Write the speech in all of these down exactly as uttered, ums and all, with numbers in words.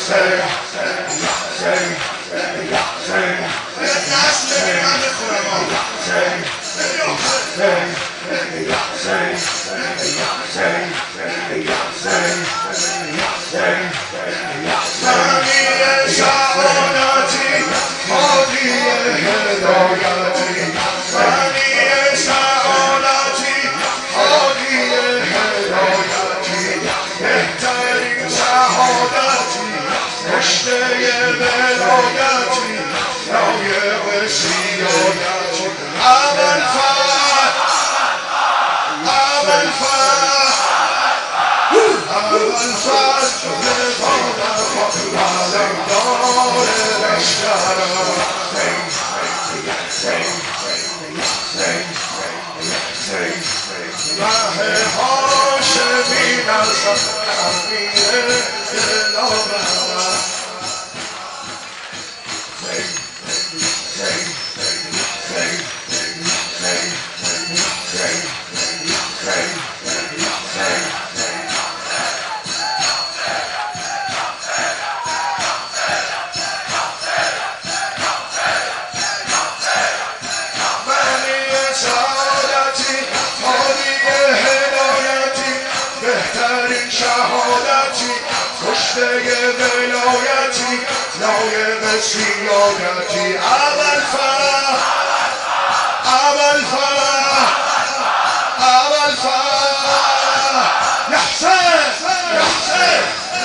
سیادتی اول فرح اول فرح اول فرح یحسن یحسن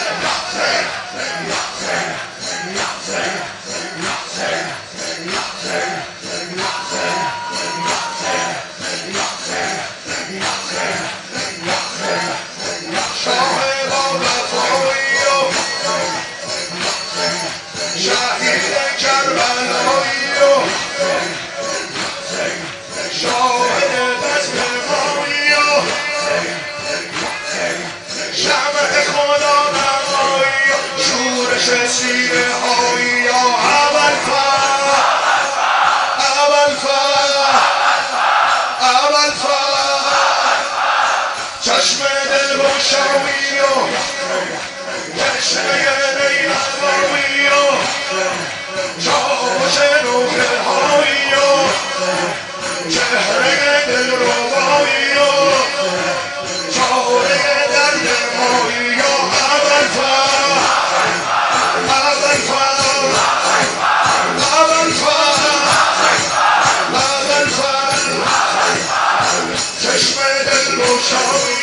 چشم دل روشنی و چشم دل روشنی و جاش نوخه هایی و چهره دل روانی و چاره درد مایی و اول فرح اول فرح اول فرح اول فرح چشم دل روشنی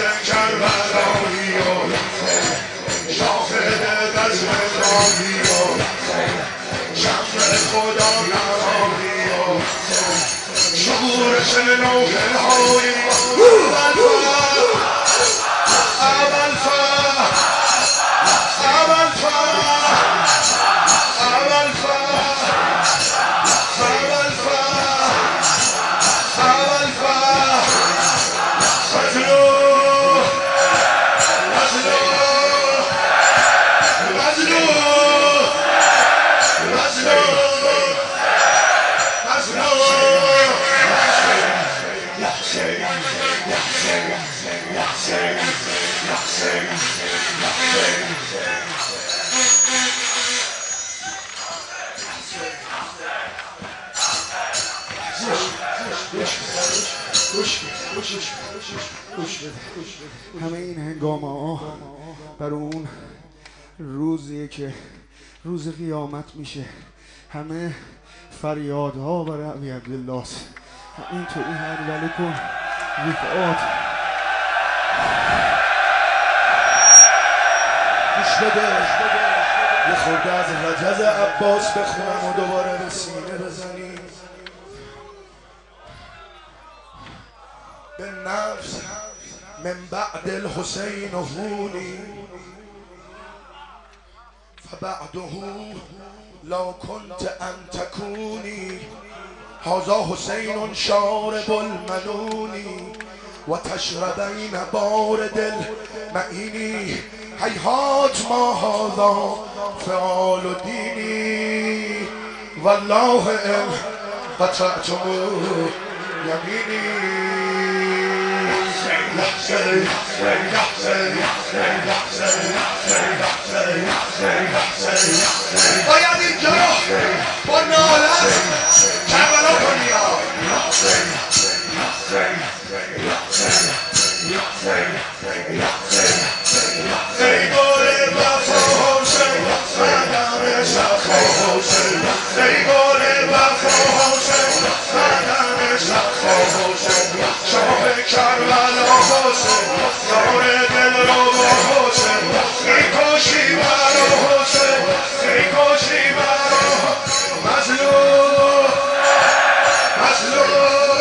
شاهد بزم راهی نوح الهوي أبا الفرح أبا الفرح أبا الفرح أبا الفرح أبا الفرح مجنون مجنون مجنون مجنون مجنون يا حسين يا حسين يا حسين يا حسين يا حسين همه این هنگامه ها بر اون روزیه که روز قیامت میشه. همه فریادها برای ابی عبدالله است. اینطوری هر ولی کن رفعات گوش بده یه خورده از رجز عباس بخونم و دوباره به سینه بزنیم. به نفس من بعد الحسین هونی فبعده لا كنت ان تكوني هذا حسین شارب المنونی و تشربین بارد المعینی هیهات ما هذا فعال دینی والله ان قطعتم یمینی باید اینجا رو با نالت کربلا کنی ای گل وفا حسین قدم شخص حسین ای گل وفا حسین قدم شخص حسین شاه کربلا حسین یار دل رو با حسین میکشی برا حسین میکشی برا مظلوم مظلوم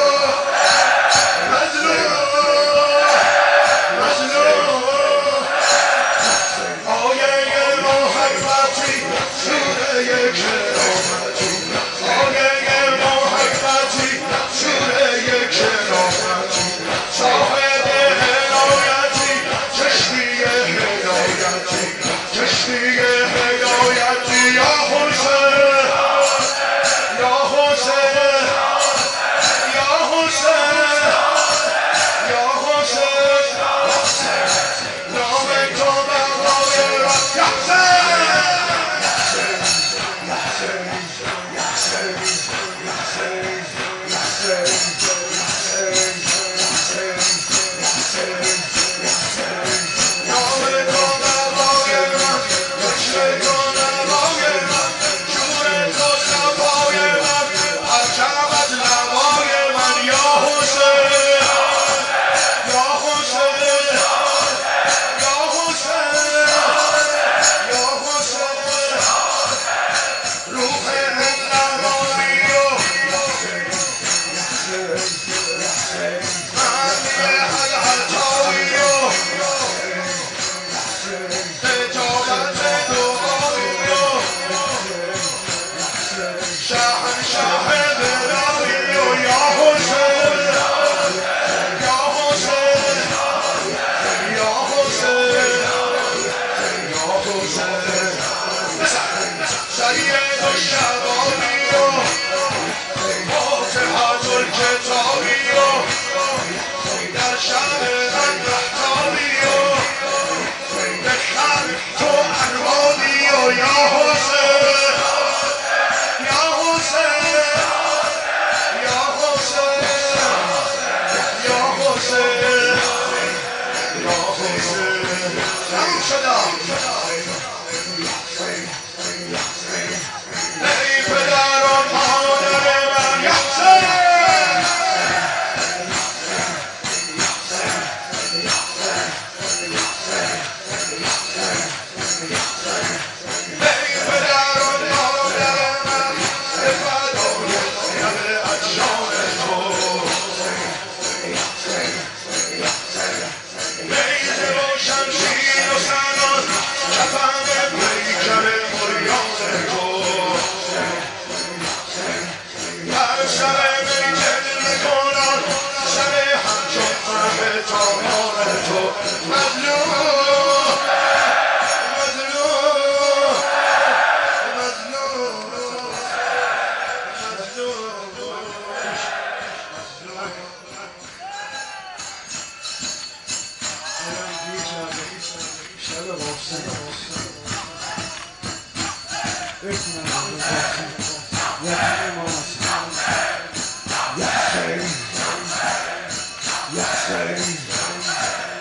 شب قاسم بتونم به قاسم یقین ماست یخشیم یخشیم